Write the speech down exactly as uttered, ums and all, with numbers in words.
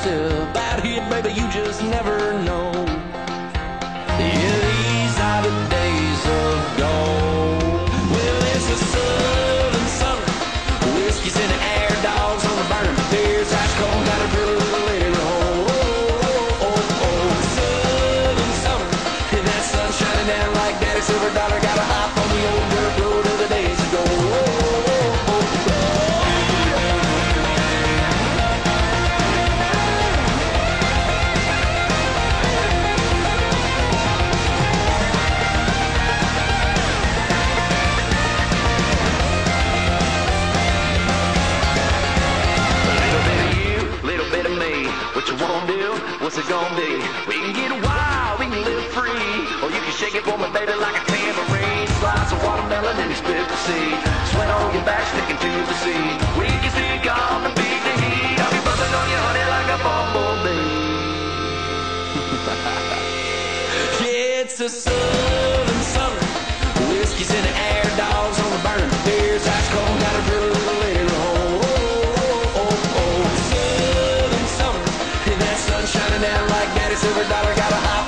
yourself out here, baby, you just never know. Yeah, these are the days of gold. Well, it's a southern summer, whiskey's in the air, dogs on the burn, beer's ice cold, got a real little lady roll. Oh, oh, oh, southern summer, and that sun shining down like Daddy Silver Dollar, got a hop on the old dirt road of the days ago. Oh, oh, oh, oh. What you wanna do? What's it gonna be? We can get wild, we can live free, or you can shake it for me, baby, like a tambourine. Slice of watermelon and spit the seed. Sweat on your back, sticking to the sea. We can stick on the beat, the heat. I'll be buzzing on your honey like a bumblebee. Yeah, it's a southern summer. Whiskey's in the air, dogs on the burn. Beer's ice cold, got a real little lady roll. Shining down like Daddy Silver Dollar, got a high